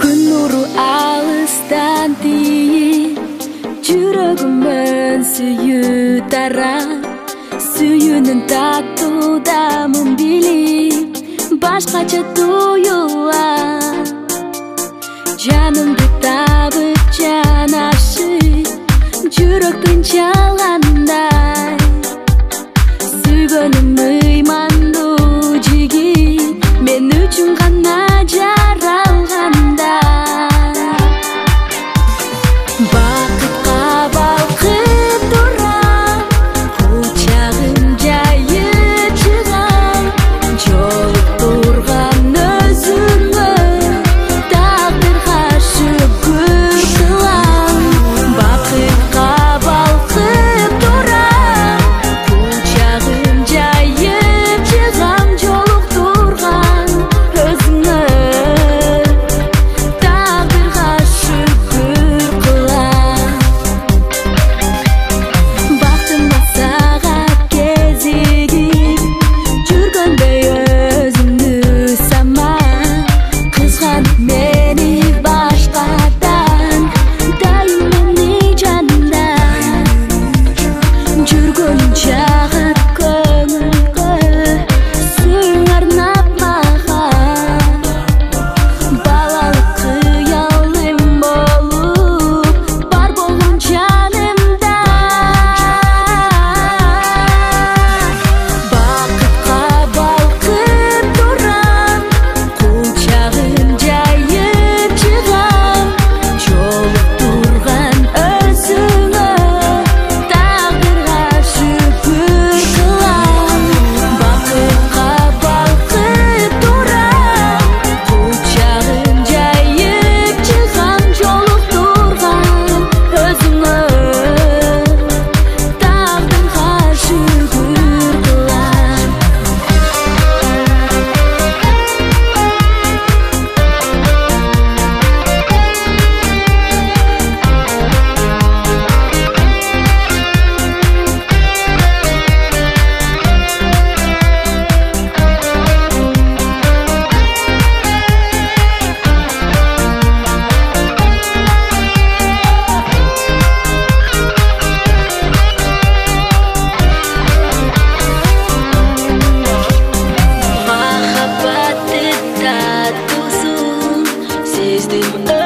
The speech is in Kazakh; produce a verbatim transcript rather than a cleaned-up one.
Күн нұры алыстан тиіп, жүрегімнің сүйі тарап, сүйінің татудамын біліп, башқаша тұйылар. Жанымды табып жан ашып, жүректің жалғандай, сүйгенім ыйманды жігіт, мен үшін ғана жаралғандай. Бақытқа балқып тұрам, құшағым жайып шығам, жолып тұрған өзіңе тағдырға шүкір қылам. Бақытқа балқып тұрам, құшағым жайып шығам, жолып тұрған өзіңе тағдырға шүкір қылам. Бақытыма сағат кезігіп, жүргенде өзіңді саман, қызғанып мені башқадан, дайым мені жанымдан. Жүргенің жағып көңілге, сүйің арнап маған, балалық қиялым болып, бар болған жанымда. Бақытқа балқып тұрам, құшағым жайып шығам, жолып тұрған өзіңе тағдырға шүкір қылам. Бақытқа балқып тұрам, құшағым жайып шығам, жолып тұрған өзіңе тағдырға шүкір қылам. Махаббатты татусун сездім